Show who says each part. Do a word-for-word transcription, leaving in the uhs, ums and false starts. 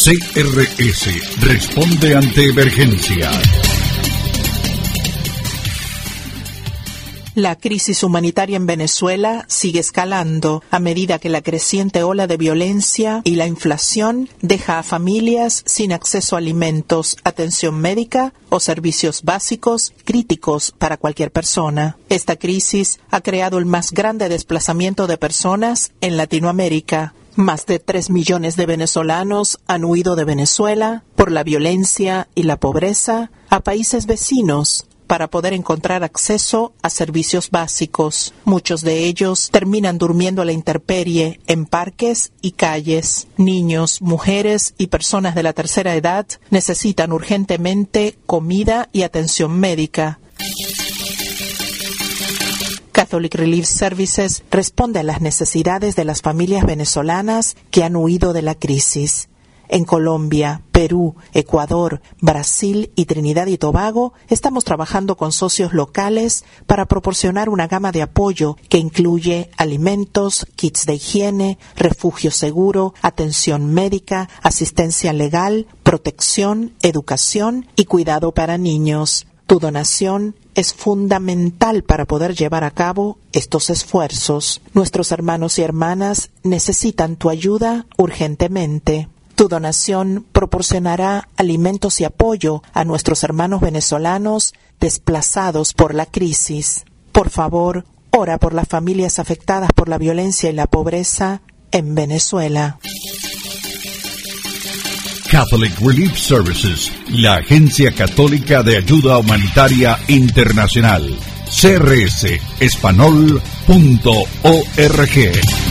Speaker 1: C R S responde ante emergencia.
Speaker 2: La crisis humanitaria en Venezuela sigue escalando a medida que la creciente ola de violencia y la inflación deja a familias sin acceso a alimentos, atención médica o servicios básicos críticos para cualquier persona. Esta crisis ha creado el más grande desplazamiento de personas en Latinoamérica. Más de tres millones de venezolanos han huido de Venezuela por la violencia y la pobreza a países vecinos para poder encontrar acceso a servicios básicos. Muchos de ellos terminan durmiendo a la intemperie en parques y calles. Niños, mujeres y personas de la tercera edad necesitan urgentemente comida y atención médica. Catholic Relief Services responde a las necesidades de las familias venezolanas que han huido de la crisis. En Colombia, Perú, Ecuador, Brasil y Trinidad y Tobago estamos trabajando con socios locales para proporcionar una gama de apoyo que incluye alimentos, kits de higiene, refugio seguro, atención médica, asistencia legal, protección, educación y cuidado para niños. Tu donación es fundamental para poder llevar a cabo estos esfuerzos. Nuestros hermanos y hermanas necesitan tu ayuda urgentemente. Tu donación proporcionará alimentos y apoyo a nuestros hermanos venezolanos desplazados por la crisis. Por favor, ora por las familias afectadas por la violencia y la pobreza en Venezuela.
Speaker 1: Catholic Relief Services, la Agencia Católica de Ayuda Humanitaria Internacional. C R S español punto org.